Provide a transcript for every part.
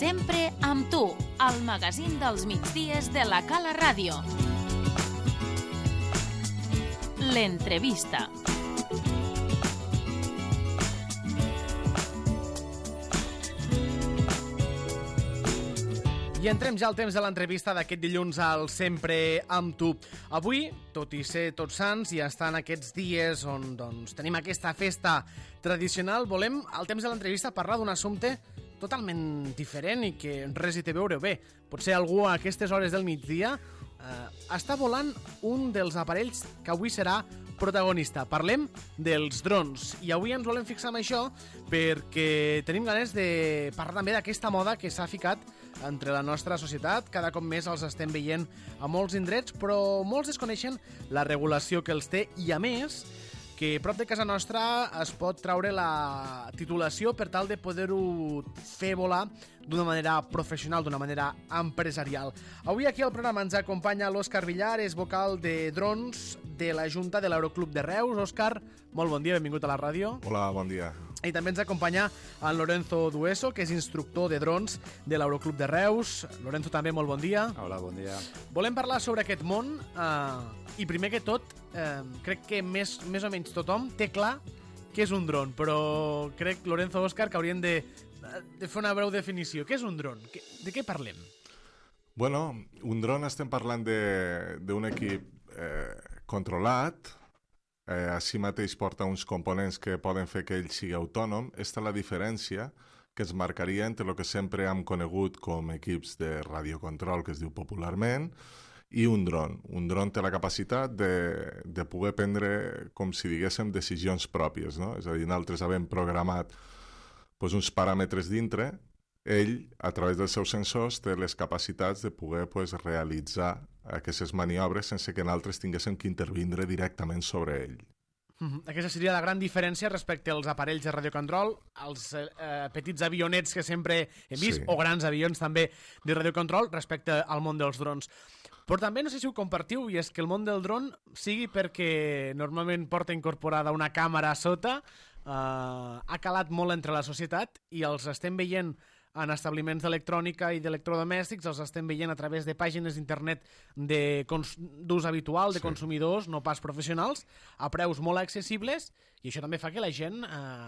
Sempre amb tu, al magazín dels migdies de la Cala Ràdio. L'entrevista. I entrem ja al temps de l'entrevista d'aquest dilluns al Sempre amb tu. Avui, tot i ser Tots Sants i estar en aquests dies on tenim aquesta festa tradicional, volem, al temps de l'entrevista, parlar d'un assumpte totalment diferent i que res hi té a veure bé. Potser algú a aquestes hores del migdia està volant un dels aparells que avui serà protagonista. Parlem dels drons i avui ens volem fixar en això perquè tenim ganes de parlar també d'aquesta moda que s'ha ficat entre la nostra societat. Cada cop més els estem veient a molts indrets, però molts desconeixen la regulació que els té i, a més, que prop de casa nostra es pot traure la titulació per tal de poder-ho fer volar d'una manera professional, d'una manera empresarial. Avui aquí al programa ens acompanya l'Òscar Villar, és vocal de drons de la Junta de l'Aeroclub de Reus. Òscar, molt bon dia, benvingut a la ràdio. Hola, bon dia. I també ens acompanya en Lorenzo Dueso, que és instructor de drons de l'Aeroclub de Reus. Lorenzo, també molt bon dia. Hola, bon dia. Volem parlar sobre aquest món i primer que tot, crec que més o menys tothom té clar què és un dron, però crec, Lorenzo, Òscar, que hauríem de fer una breu definició. Què és un dron? De què parlem? Bueno, un dron estem parlant d'un equip controlat. Així mateix porta uns components que poden fer que ell sigui autònom. Esta és la diferència que es marcaria entre el que sempre hem conegut com equips de radiocontrol, que es diu popularment, i un dron. Un dron té la capacitat de poder prendre, com si diguéssim, decisions pròpies, no? És a dir, nosaltres havem programat uns paràmetres dintre, ell, a través dels seus sensors, té les capacitats de poder realitzar aquestes maniobres sense que nosaltres tinguéssim que intervindre directament sobre ell. Aquesta seria la gran diferència respecte als aparells de radiocontrol, als petits avionets que sempre hem vist, sí, o grans avions també de radiocontrol respecte al món dels drons. Però també no sé si ho compartiu, i és que el món del dron, sigui perquè normalment porta incorporada una càmera a sota, ha calat molt entre la societat i els estem veient en establiments d'electrònica i d'electrodomèstics, els estem veient a través de pàgines d'internet d'ús habitual, de consumidors, no pas professionals, a preus molt accessibles, i això també fa que la gent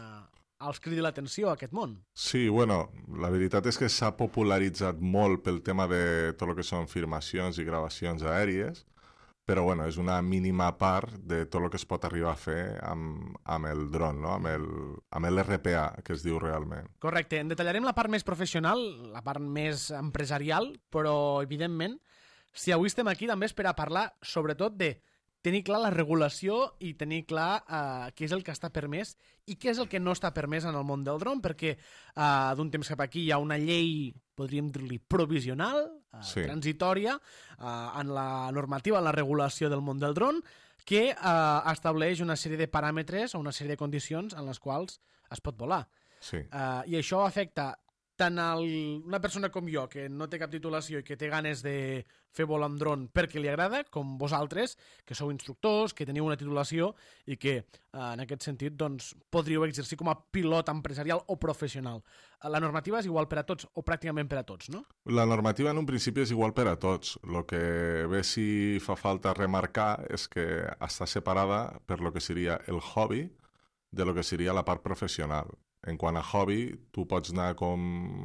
els cridi l'atenció a aquest món. Sí, bueno, la veritat és que s'ha popularitzat molt pel tema de tot el que són filmacions i gravacions aèries, però bueno, és una mínima part de tot el que es pot arribar a fer amb el dron, no? amb l'RPA, que es diu realment. Correcte. En detallarem la part més professional, la part més empresarial, però, evidentment, si avui estem aquí també és per a parlar, sobretot, de tenir clar la regulació i tenir clar què és el que està permès i què és el que no està permès en el món del dron, perquè d'un temps cap aquí hi ha una llei, podríem dir-li, provisional, transitòria, en la normativa, en la regulació del món del dron, que estableix una sèrie de paràmetres o una sèrie de condicions en les quals es pot volar. Sí. I això afecta tant una persona com jo, que no té cap titulació i que té ganes de fer vol amb dron perquè li agrada, com vosaltres, que sou instructors, que teniu una titulació i que, en aquest sentit, doncs, podríeu exercir com a pilot empresarial o professional. La normativa és igual per a tots, o pràcticament per a tots, no? La normativa en un principi és igual per a tots. El que ve si fa falta remarcar és que està separada per lo que seria el hobby de lo que seria la part professional. En quant a hobby, tu pots anar com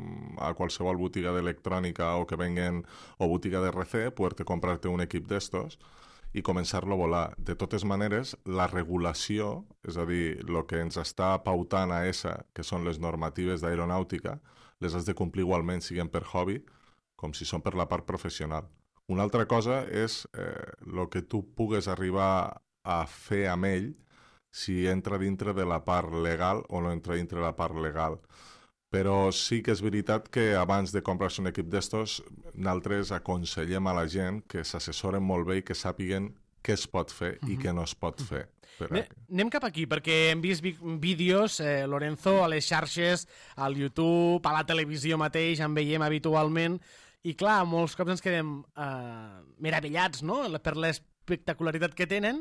a qualsevol botiga d'electrònica o que venguen, o botiga de RC, poder-te comprar-te un equip d'estos i començar-lo a volar. De totes maneres, la regulació, és a dir, el que ens està pautant a ESA, que són les normatives d'aeronàutica, les has de complir igualment, siguin per hobby, com si són per la part professional. Una altra cosa és el que tu pugues arribar a fer amb ell, si entra dintre de la part legal o no entra dintre de la part legal. Però sí que és veritat que abans de comprar-se un equip d'estos, nosaltres aconsellem a la gent que s'assessoren molt bé i que sàpiguen què es pot fer i què no es pot fer. Anem cap aquí, perquè hem vist vídeos, Lorenzo, a les xarxes, al YouTube, a la televisió mateix, en veiem habitualment, i clar, molts cops ens quedem meravellats, no?, per l'espectacularitat que tenen,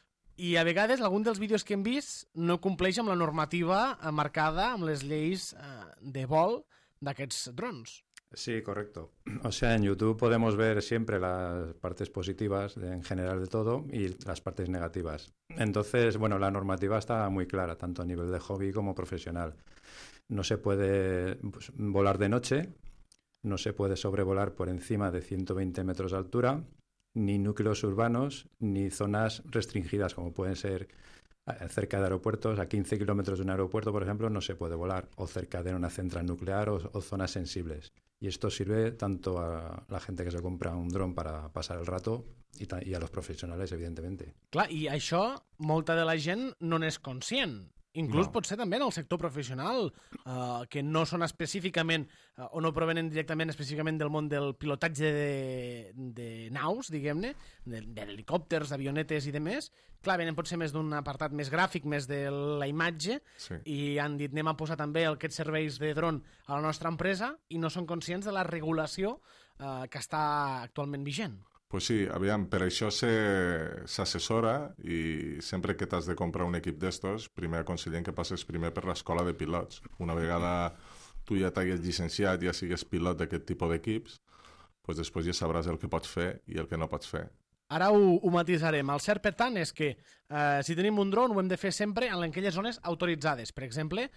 i a vegades algun dels vídeos que hem vist no compleix amb la normativa marcada amb les lleis de vol d'aquests drons. Sí, correcto. O sea, en YouTube podemos ver siempre las partes positivas en general de todo y las partes negativas. Entonces, bueno, la normativa está muy clara, tanto a nivel de hobby como profesional. No se puede volar de noche, no se puede sobrevolar por encima de 120 metros de altura, ni núcleos urbanos, ni zonas restringidas, como pueden ser cerca de aeropuertos. A 15 kilómetros de un aeropuerto, por ejemplo, no se puede volar, o cerca de una central nuclear o zonas sensibles. Y esto sirve tanto a la gente que se compra un dron para pasar el rato i a los professionals, evidentment. Clar, i això molta de la gent no n'és conscient. Inclús No. potser també en el sector professional, que no són específicament, o no provenen directament específicament del món del pilotatge de naus, diguem-ne, d'helicòpters, d'avionetes i demés. Clar, venen potser més d'un apartat més gràfic, més de la imatge, Sí. i han dit anem a posar també aquests serveis de dron a la nostra empresa, i no són conscients de la regulació que està actualment vigent. Pues sí, aviam, per això s'assessora i sempre que t'has de comprar un equip d'estos, primer aconsellem que passes primer per l'escola de pilots. Una vegada tu ja t'hagués llicenciat, ja sigues pilot d'aquest tipus d'equips, pues després ja sabràs el que pots fer i el que no pots fer. Ara ho matisarem. El cert, per tant, és que si tenim un dron ho hem de fer sempre en aquelles zones autoritzades. Per exemple,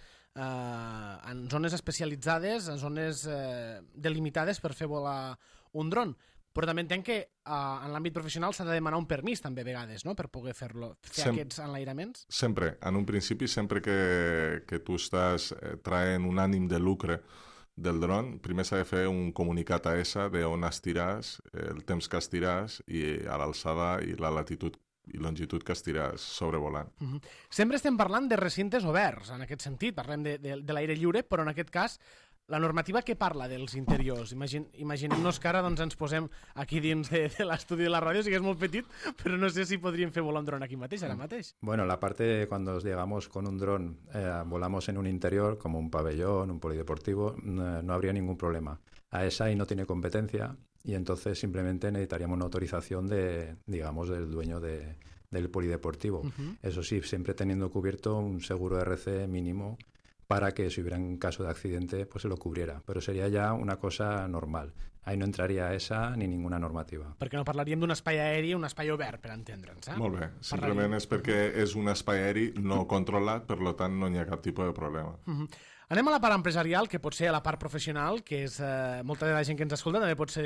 en zones especialitzades, en zones delimitades per fer volar un dron. Però també entenc que en l'àmbit professional s'ha de demanar un permís també a vegades, no?, per poder fer aquests enlairaments. Sempre, en un principi, sempre que tu estàs traient un ànim de lucre del dron, primer s'ha de fer un comunicat a ESA d'on estiràs, el temps que estiràs i a l'alçada i la latitud i longitud que estiràs sobrevolant. Sempre estem parlant de recintes oberts, en aquest sentit, parlem de l'aire lliure, però en aquest cas la normativa que parla dels interiors. Imaginem-nos que ara doncs, ens posem aquí dins de l'estudi de la ràdio, sí que és molt petit, però no sé si podríem fer volar un dron aquí mateix, ara mateix. Bueno, la parte cuando llegamos con un dron, volamos en un interior, como un pabellón, un polideportivo, no habría ningún problema. AESA no tiene competencia y entonces simplemente necesitaríamos una autorización digamos, del dueño del polideportivo. Eso sí, siempre teniendo cubierto un seguro RC mínimo para que si hubiera un caso de accidente pues se lo cubriera, però seria ja una cosa normal. Ahí no entraria esa ni ninguna normativa. Perquè no parlaríem d'un espai aeri, un espai obert, per entendre'ns. Molt bé, simplement és perquè és un espai aeri no controlat, per tant no hi ha cap tipus de problema. Anem a la part empresarial, que pot ser a la part professional, que és molta de la gent que ens escolta, també pot ser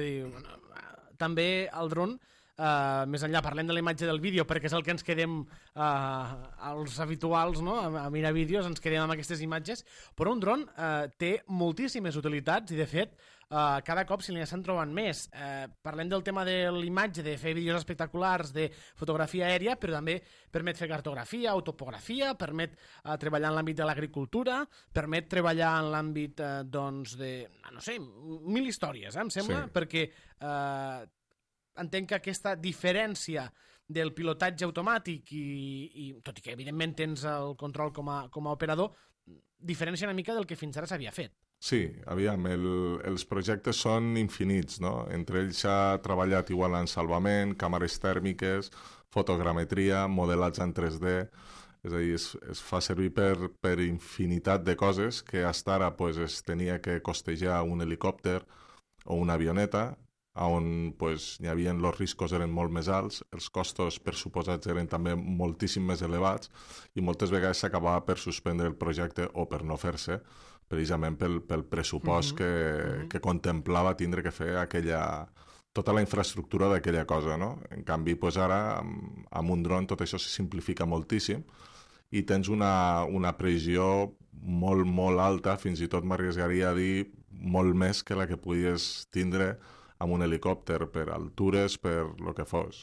també el dron. Més enllà, parlem de la imatge del vídeo perquè és el que ens quedem els habituals, no? A mirar vídeos ens quedem amb aquestes imatges, però un dron té moltíssimes utilitats i de fet cada cop se n'hi estan trobant més. Parlem del tema de l'imatge, de fer vídeos espectaculars, de fotografia aèria, però també permet fer cartografia, topografia, permet treballar en l'àmbit de l'agricultura, permet treballar en l'àmbit doncs de, no sé, mil històries, em sembla, perquè entenc que aquesta diferència del pilotatge automàtic i tot i que evidentment tens el control com a operador, diferència una mica del que fins ara s'havia fet. Sí, aviam, els projectes són infinits, no? Entre ells s'ha treballat igual en salvament, càmeres tèrmiques, fotogrametria, modelatge en 3D, és a dir, es fa servir per infinitat de coses que fins ara pues, es tenia que costejar un helicòpter o una avioneta, on pues, hi havia els riscos eren molt més alts, els costos pressuposats eren també moltíssim més elevats i moltes vegades s'acabava per suspendre el projecte o per no fer-se, precisament pel pressupost que contemplava tindre que fer tota la infraestructura d'aquella cosa, no? En canvi, pues, ara, amb un dron tot això se simplifica moltíssim i tens una previsió molt, molt alta, fins i tot m'arriscaria a dir molt més que la que podies tindre amb un helicòpter, per altures, per el que fos.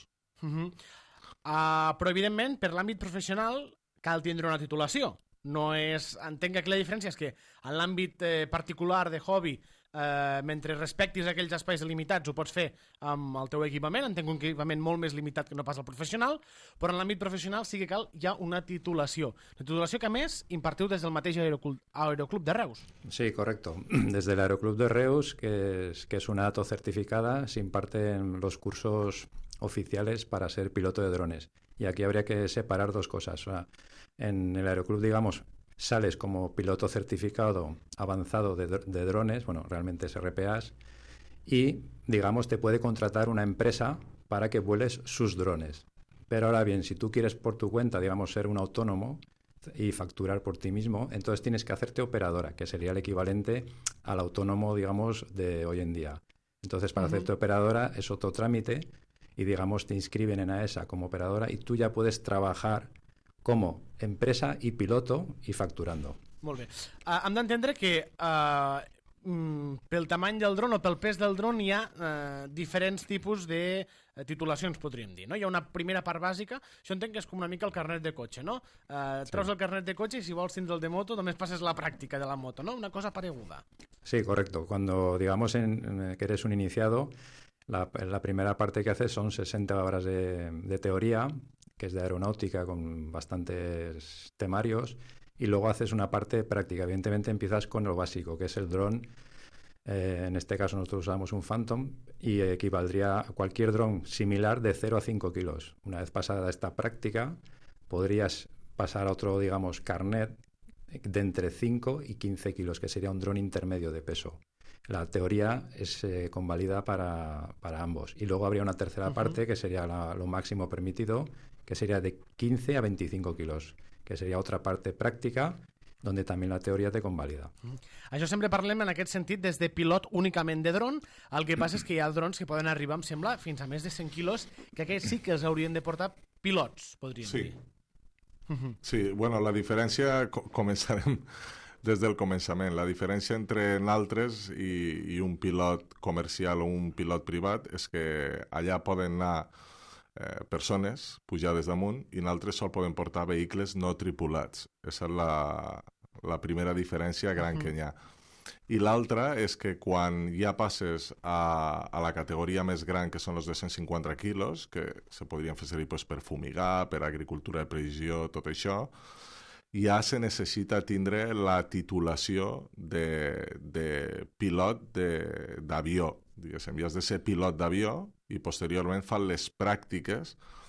Però, evidentment, per l'àmbit professional cal tindre una titulació. No és... Entenc que aquí la diferència és que en l'àmbit particular de hobby, mentre respectis aquells espais delimitats, ho pots fer amb el teu equipament, entenc un equipament molt més limitat que no pas el professional, però en l'àmbit professional sí que cal ja una titulació. La titulació que, a més, impartiu des del mateix Aeroclub de Reus. Sí, correcto. Desde el Aeroclub de Reus, que es una ATO certificada, se imparten los cursos oficiales para ser piloto de drones. Y aquí habría que separar dos cosas. O sea, en el Aeroclub, digamos, sales como piloto certificado avanzado de drones, bueno, realmente es RPAs, y, digamos, te puede contratar una empresa para que vueles sus drones. Pero ahora bien, si tú quieres por tu cuenta, digamos, ser un autónomo y facturar por ti mismo, entonces tienes que hacerte operadora, que sería el equivalente al autónomo, digamos, de hoy en día. Entonces, para hacerte operadora es otro trámite y, digamos, te inscriben en AESA como operadora y tú ya puedes trabajar como empresa i piloto i facturando. Molt bé. Hem d'entendre que pel tamany del dron o pel pes del dron hi ha diferents tipus de titulacions, podríem dir, no? Hi ha una primera part bàsica, això entenc que és com una mica el carnet de cotxe, no? Treus el carnet de cotxe i si vols tindre el de moto només passes la pràctica de la moto, no? Una cosa pareguda. Sí, correcto. Cuando, digamos, que eres un iniciado, la primera parte que haces son 60 horas de teoría, que es de aeronáutica con bastantes temarios, y luego haces una parte práctica. Evidentemente empiezas con lo básico, que es el dron. En este caso nosotros usamos un Phantom y equivaldría a cualquier dron similar de 0 a 5 kilos. Una vez pasada esta práctica, podrías pasar a otro, digamos, carnet de entre 5 y 15 kilos, que sería un dron intermedio de peso. La teoría es convalida para ambos. Y luego habría una tercera parte, que sería lo máximo permitido, que sería de 15 a 25 kilos, que seria otra parte pràctica, donde també la teoria te convalida. Això sempre parlem en aquest sentit des de pilot únicament de dron. El que passa és que hi ha drons que poden arribar, em sembla, fins a més de 100 quilos, que aquests sí que els haurien de portar pilots, podríem dir. Sí, bueno, la diferència, començarem des del començament. La diferència entre naltres i un pilot comercial o un pilot privat és que allà poden anar persones pujades damunt i naltres sol poden portar vehicles no tripulats. Aquesta és la primera diferència gran que hi ha. I l'altra és que quan ja passes a la categoria més gran, que són els de 150 quilos, que se podrien fer servir per fumigar, per agricultura de precisió, tot això, ja se necessita tindre la titulació de pilot d'avió. Diguéssim, ja has de ser pilot d'avió i posteriorment fan les pràctiques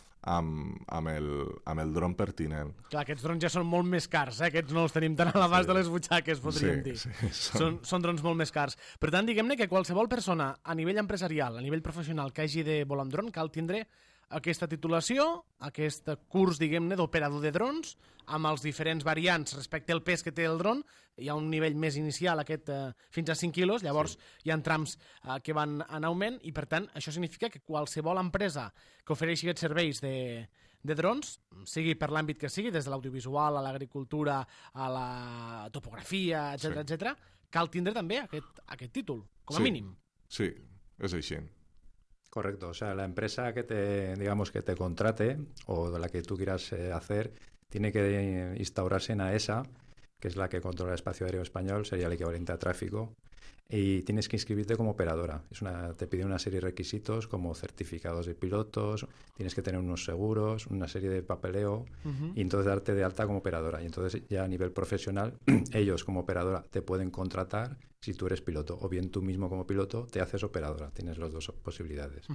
amb el dron pertinent. Clar, aquests drons ja són molt més cars, aquests no els tenim tan a l'abast de les butxaques, podríem dir. Són drons molt més cars. Per tant, diguem-ne que qualsevol persona a nivell empresarial, a nivell professional que hagi de volar amb dron, cal tindre aquesta titulació, aquest curs, diguem-ne, d'operador de drons, amb els diferents variants respecte al pes que té el dron. Hi ha un nivell més inicial, aquest fins a 5 quilos, llavors hi ha trams que van en augment, i per tant això significa que qualsevol empresa que ofereixi aquests serveis de drons, sigui per l'àmbit que sigui, des de l'audiovisual, a l'agricultura, a la topografia, etc., cal tindre també aquest títol, com a mínim. Sí, és així. Correcto, o sea, la empresa que te contrate o de la que tú quieras hacer tiene que instaurarse en AESA, que es la que controla el espacio aéreo español, sería el equivalente a tráfico, y tienes que inscribirte como operadora. Te pide una serie de requisitos como certificados de pilotos, tienes que tener unos seguros, una serie de papeleo, y entonces darte de alta como operadora. Y entonces ya a nivel profesional, ellos como operadora te pueden contratar si tú eres piloto, o bien tú mismo como piloto te haces operadora. Tienes las dos posibilitats.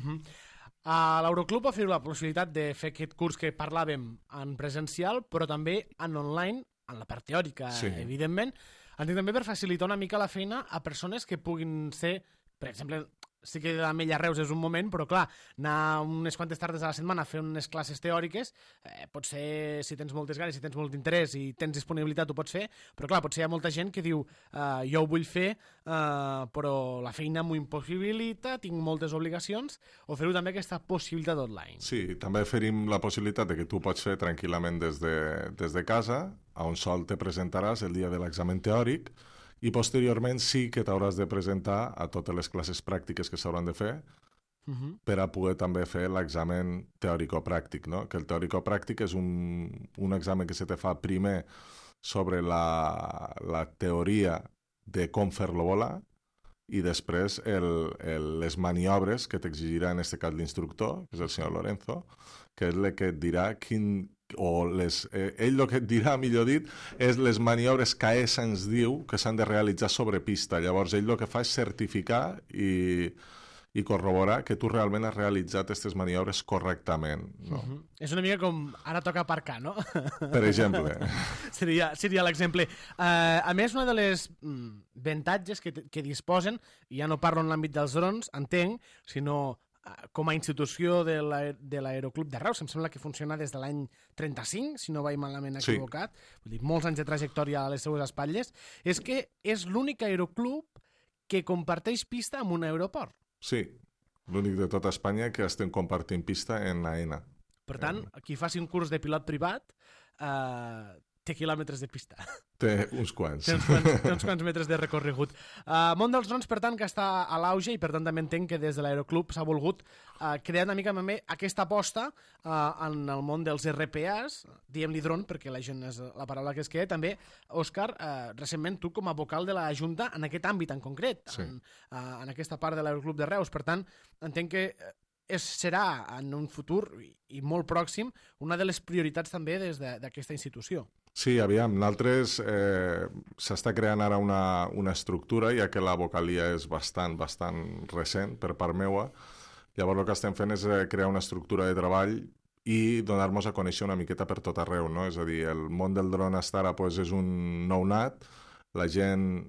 A l'Euroclub oferim la possibilitat de fer aquest curs que parlàvem en presencial, però també en online, en la part teòrica, evidentment. Entenc també per facilitar una mica la feina a persones que puguin ser, per exemple, sí que a Mella Reus és un moment, però clar, anar unes quantes tardes a la setmana a fer unes classes teòriques, potser si tens moltes ganes, si tens molt interès i tens disponibilitat ho pots fer, però clar, potser hi ha molta gent que diu jo ho vull fer, però la feina m'ho impossibilita, tinc moltes obligacions. Oferim també aquesta possibilitat online. Sí, també oferim la possibilitat de que tu pots fer tranquil·lament des de casa, on sol te presentaràs el dia de l'examen teòric, i posteriorment sí que t'hauràs de presentar a totes les classes pràctiques que s'hauran de fer per a poder també fer l'examen teòrico-pràctic, no? Que el teòrico-pràctic és un examen que se te fa primer sobre la teoria de com fer-lo volar i després les maniobres que t'exigirà en aquest cas l'instructor, que és el senyor Lorenzo, que és el que et dirà ell el que et dirà, millor dit, és les maniobres que AESA ens diu que s'han de realitzar sobre pista. Llavors ell el que fa és certificar i i corroborar que tu realment has realitzat aquestes maniobres correctament. No? És una mica com ara toca aparcar, no? Per exemple. Seria l'exemple. A més, una de les avantatges que disposen, i ja no parlo en l'àmbit dels drons, entenc, sinó com a institució de l'Aeroclub de Reus, em sembla que funciona des de l'any 35, si no vaig malament equivocat, vull dir, molts anys de trajectòria a les seues espatlles, és que és l'únic aeroclub que comparteix pista amb un aeroport. Sí, l'únic de tota Espanya que estem compartint pista en AENA. Per tant, qui faci un curs de pilot privat té quilòmetres de pista. Té uns quants. Té uns quants metres de recorregut. Món dels drons, per tant, que està a l'auge i per tant també entenc que des de l'Aeroclub s'ha volgut crear una mica també aquesta aposta en el món dels RPAs, diem-li dron perquè la gent és la paraula que es queda. També, Òscar, recentment tu com a vocal de la Junta en aquest àmbit en concret, sí. en aquesta part de l'Aeroclub de Reus. Per tant, entenc que serà en un futur i molt pròxim una de les prioritats també des d'aquesta institució. Sí, aviam, nosaltres s'està creant ara una estructura, ja que la vocalia és bastant recent per part meua. Llavors el que estem fent és crear una estructura de treball i donar-nos a conèixer una miqueta per tot arreu, no? És a dir, el món del dron hasta ara pues, és un nounat, la gent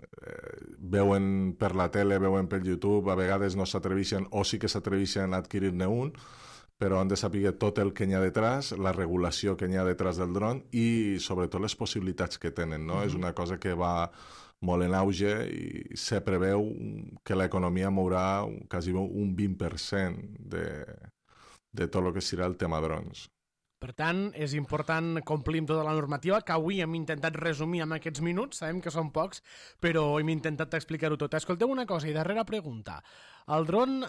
veuen per la tele, veuen per YouTube, a vegades no s'atreveixen o sí que s'atreveixen a adquirir-ne un, però han de saber tot el que hi ha detrás, la regulació que hi ha detrás del dron i sobretot les possibilitats que tenen, no? És una cosa que va molt en auge i se preveu que l'economia mourà quasi un 20% de tot el que serà el tema drons. Per tant, és important complir amb tota la normativa, que avui hem intentat resumir en aquests minuts, sabem que són pocs, però hem intentat explicar-ho tot. Escolteu una cosa, i darrera pregunta. El dron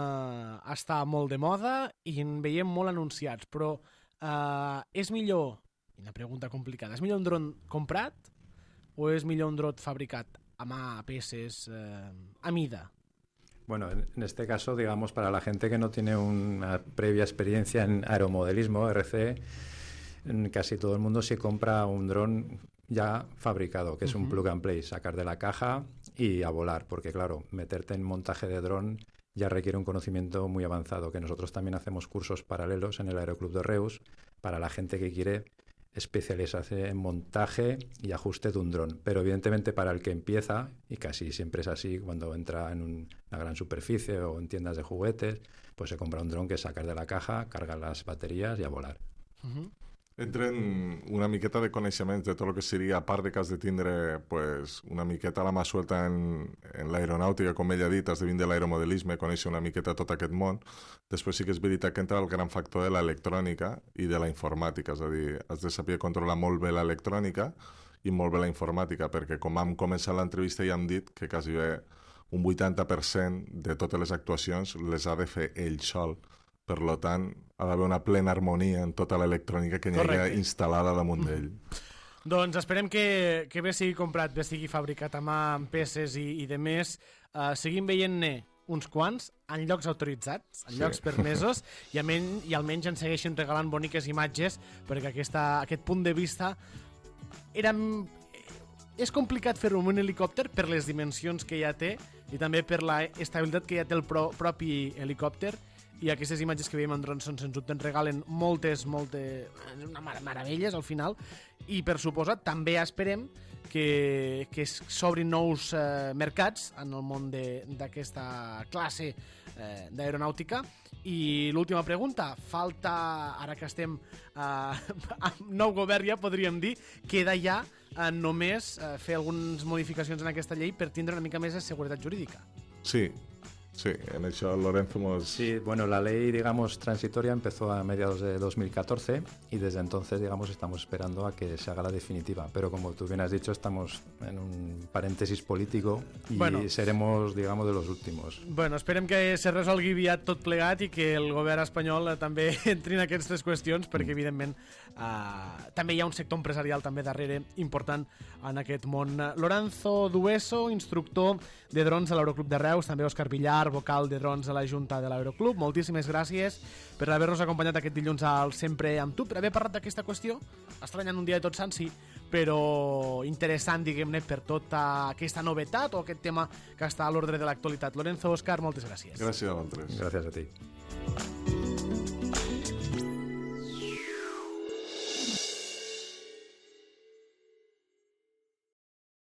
està molt de moda i en veiem molt anunciats, però és millor, una pregunta complicada, és millor un dron comprat o és millor un dron fabricat a mà, a peces, a mida? Bueno, en este caso, digamos, para la gente que no tiene una previa experiencia en aeromodelismo, RC, casi todo el mundo se compra un dron ya fabricado, que es un plug and play, sacar de la caja y a volar, porque claro, meterte en montaje de dron ya requiere un conocimiento muy avanzado, que nosotros también hacemos cursos paralelos en el Aeroclub de Reus para la gente que quiere especializarse en montaje y ajuste de un dron, pero evidentemente para el que empieza, y casi siempre es así cuando entra en una gran superficie o en tiendas de juguetes, pues se compra un dron que sacas de la caja, cargas las baterías y a volar. Entren una miqueta de coneixements de tot el que seria, a part de que has de tindre pues, una miqueta a la mà suelta en l'aeronàutica, com ell ha dit, has de vindre de l'aeromodelisme, conèixer una miqueta tot aquest món. Després sí que és veritat que entra el gran factor de l'electrònica i de la informàtica, és a dir, has de saber controlar molt bé l'electrònica i molt bé la informàtica, perquè com vam començar l'entrevista ja hem dit que quasi bé un 80% de totes les actuacions les ha de fer ell sol. Per tant, ha d'haver una plena harmonia en tota l'electrònica que hi ha instal·lada damunt d'ell. Doncs esperem que bé sigui comprat, bé sigui fabricat a mà, amb peces i de més. Seguim veient-ne uns quants en llocs autoritzats, en llocs permesos, i almenys ens segueixen regalant boniques imatges, perquè aquest punt de vista és complicat fer-ho amb un helicòpter per les dimensions que ja té i també per l'estabilitat que ja té el propi helicòpter. I aquestes imatges que veiem en drons, sens dubte, ens regalen moltes meravelles al final, i per suposat també esperem que s'obrin nous mercats en el món d'aquesta classe d'aeronàutica. I l'última pregunta, falta, ara que estem amb nou govern ja podríem dir, queda ja només fer algunes modificacions en aquesta llei per tindre una mica més de seguretat jurídica. Sí, en eso Lorenzo Sí, bueno, la ley, digamos, transitoria empezó a mediados de 2014 y desde entonces, digamos, estamos esperando a que se haga la definitiva. Pero como tú bien has dicho, estamos en un paréntesis político y seremos, digamos, de los últimos. Bueno, esperem que se resolgui aviat tot plegat i que el govern espanyol també entri en aquestes qüestions, perquè, evidentment, també hi ha un sector empresarial també darrere important en aquest món. Lorenzo Dueso, instructor de drons a l'Aeroclub de Reus, també Òscar Villar, vocal de drons a la Junta de l'Aeroclub. Moltíssimes gràcies per haver-nos acompanyat aquest dilluns al Sempre amb tu, per haver parlat d'aquesta qüestió. Estranyant un dia de Tots Sants, sí, però interessant, diguem-ne, per tota aquesta novetat o aquest tema que està a l'ordre de l'actualitat. Lorenzo, Òscar, moltes gràcies. Gràcies a vosaltres. Gràcies a ti.